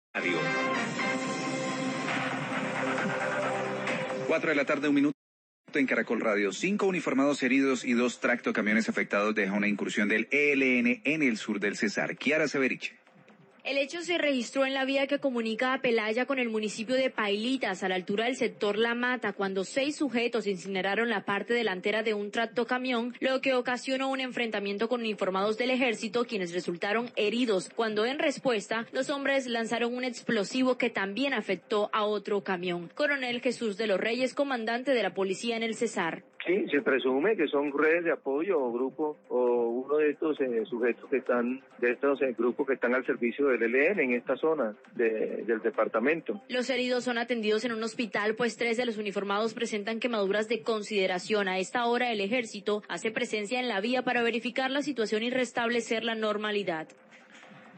Radio. 4 de la tarde, 1 minuto en Caracol Radio. 5 uniformados heridos y 2 tractocamiones afectados deja una incursión del ELN en el sur del Cesar. Kiara Severiche. El hecho se registró en la vía que comunica a Pelaya con el municipio de Pailitas, a la altura del sector La Mata, cuando 6 sujetos incineraron la parte delantera de un tractocamión, lo que ocasionó un enfrentamiento con uniformados del ejército, quienes resultaron heridos, cuando en respuesta, los hombres lanzaron un explosivo que también afectó a otro camión. Coronel Jesús de los Reyes, comandante de la policía en el Cesar. Sí, se presume que son redes de apoyo o grupos o uno de estos sujetos que están, de estos grupos que están al servicio del ELN en esta zona del departamento. Los heridos son atendidos en un hospital, pues 3 de los uniformados presentan quemaduras de consideración. A esta hora el ejército hace presencia en la vía para verificar la situación y restablecer la normalidad.